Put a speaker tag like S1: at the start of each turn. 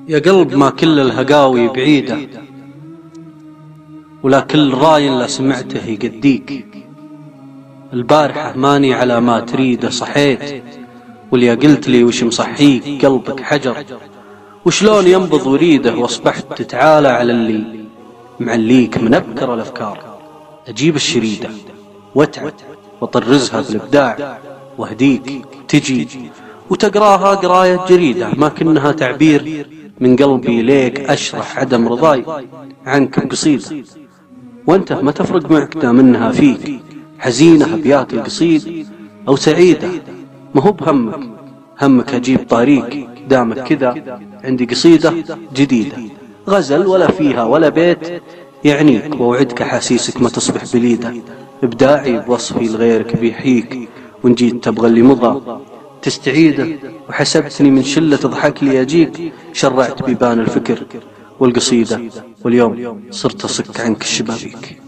S1: يا قلب ما كل الهقاوي بعيدة، ولا كل راي لا سمعته يقديك. البارحة ماني على ما تريده صحيت، واليا قلت لي وش مصحيك قلبك حجر، وشلون ينبض وريده واصبحت تتعالى على اللي معليك من أبكر الأفكار. أجيب الشريدة واتعب وطرزها بالإبداع، واهديك تجي وتقراها قراية جريدة، ما كنها تعبير من قلبي ليك أشرح عدم رضاي عنك بقصيدة. وانت ما تفرق معك دام انها فيك حزينة أبيات القصيد أو سعيدة، ما هو بهمك، همك أجيب طاريك دامك كذا عندي قصيدة جديدة، غزل ولا فيها ولا بيت يعنيك، ووعدك حاسيسك ما تصبح بليدة. إبداعي بوصفي لغيرك بيحيك، وإن جيت تبغى اللي مضى تستعيده، وحسبتني من شلة تضحك لي أجيك، شرعت بيبان الفكر والقصيدة، واليوم صرت أصك عنك الشبابيك.